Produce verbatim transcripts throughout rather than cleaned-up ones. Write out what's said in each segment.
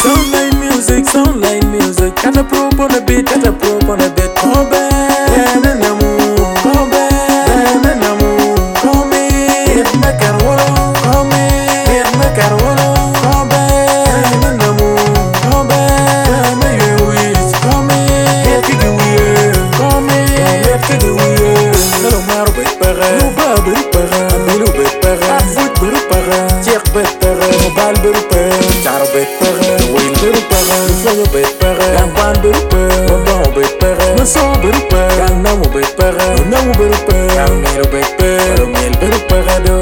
Soundline music, soundline music. Got a probe on a beat, got a probe on a beat. Come back, na na mo. Come back, na na mo. Come in, hit me carwolo. Come in, hit me carwolo. Come back, na na mo. Come back, na you wish. Come in, hit the wheel. Come in, hit the wheel. Hello, maro bet pere. No ba bet pere. Amilo bet pere. Foot bet pere. Check bet pere. Mobile bet pere. Charo bet pere. Wheel bet pere. Sonho bet pere. Gamban bet pere. Bondon bet pere. Mason bet pere. Ganamo bet pere. Namo bet pere. Gamiro bet pere. Mil bet pere do.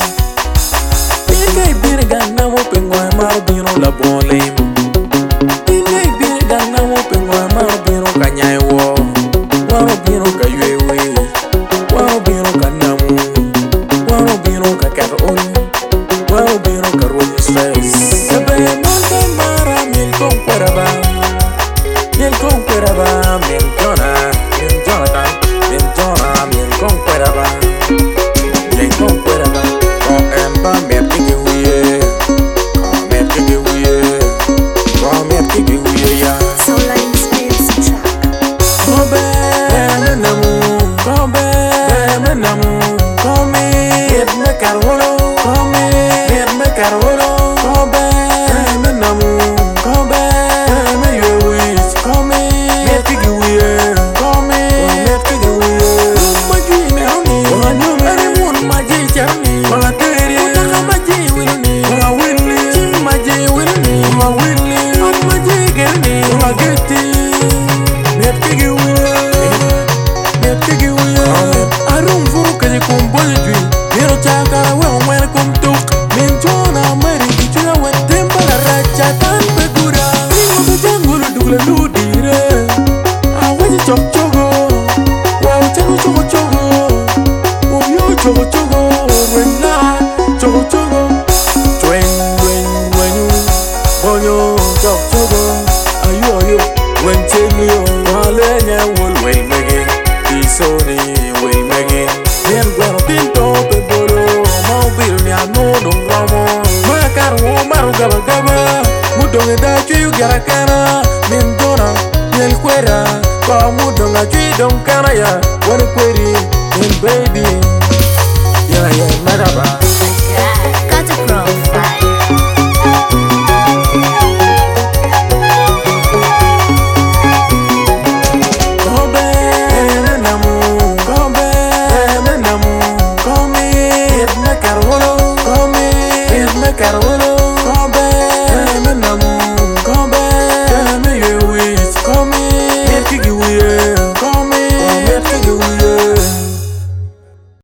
Pingai bir ganamo pengoy maro bino la bon lame. Pingai bir ganamo pengoy maro bino kanyai wo. Maro bino kaywewe. Maro bino kanamu. Maro bino kakarol. Maro bino karol stress. Sebe monta mara mil con cueraba. Mil con cueraba, mil jona, mil Jonathan, mil jona, mil con cueraba. Mil con cueraba. Con emba mil kiki wiye. Con mil kiki wiye. Con mil kiki wiye ya. Soundline Spirits track. Come na na mo. Come na na mo. Come hit me carwolo. Come hit me carwolo. Come na na mo. Come na you wish. Come hit kiki wiye. Come hit kiki wiye. Maji me oni. Wanyo me ni mun maji chani. Wala teri. Utaka maji wilni. Wala wilni. Chim maji wilni. Wala wilni. An maji gerni. Wala geti. Hit kiki wiye. Hit kiki wiye. Arum furu kaje kumbole jui. Miro chakara we omwere kumtuk. Minchona meri kichuna wetemba la racha tan pekura. Ringo bejangulu dugla ludire. Awaji chok chogo. Wow chago chogo chogo. Ubyo chogo chogo. Wena chogo chogo. Chwen wen wenyu. Bonyo chok chogo. Ayo ayo. Wen chenyo. Walenya wul wel megin. Isoni wel megin. Bien bueno tinto pebolo. Maubil ni anu dong ramo. Makar wo maru gaba gaba. Mudong da chuyu gara kana. Min dona. Mil kwera. Kwa mudong a chuyu dong kana ya. Wani kweri.